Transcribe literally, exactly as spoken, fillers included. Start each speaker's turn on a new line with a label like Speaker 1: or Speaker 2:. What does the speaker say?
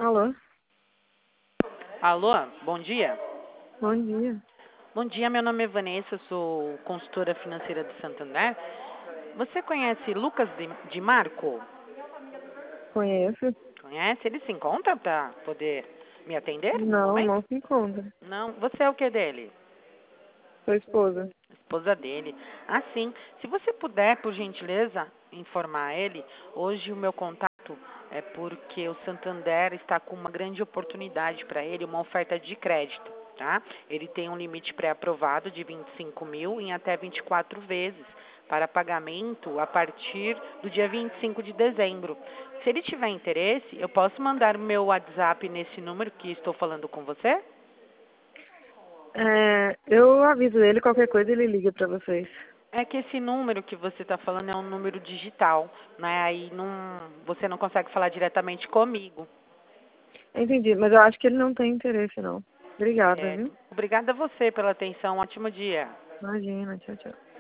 Speaker 1: Alô?
Speaker 2: Alô, bom dia.
Speaker 1: Bom dia.
Speaker 2: Bom dia, meu nome é Vanessa, sou consultora financeira do Santander. Você conhece Lucas de, de Marco?
Speaker 1: Conheço?
Speaker 2: Conhece? Ele se encontra para poder me atender no
Speaker 1: Não,
Speaker 2: momento?
Speaker 1: não se encontra.
Speaker 2: Não. Você é o que dele?
Speaker 1: Sua esposa.
Speaker 2: Esposa dele. Ah, sim. Se você puder, por gentileza, informar ele, hoje o meu contato é porque o Santander está com uma grande oportunidade para ele, uma oferta de crédito, tá? Ele tem um limite pré-aprovado de vinte e cinco mil em até vinte e quatro vezes para pagamento a partir do dia vinte e cinco de dezembro. Se ele tiver interesse, eu posso mandar meu WhatsApp nesse número que estou falando com você?
Speaker 1: É, eu aviso ele, qualquer coisa ele liga pra vocês.
Speaker 2: É que esse número que você está falando é um número digital, né? Aí não, você não consegue falar diretamente comigo.
Speaker 1: Entendi, mas eu acho que ele não tem interesse, não. Obrigada,
Speaker 2: É,
Speaker 1: viu?
Speaker 2: obrigada a você pela atenção. Um ótimo dia.
Speaker 1: Imagina, tchau, tchau.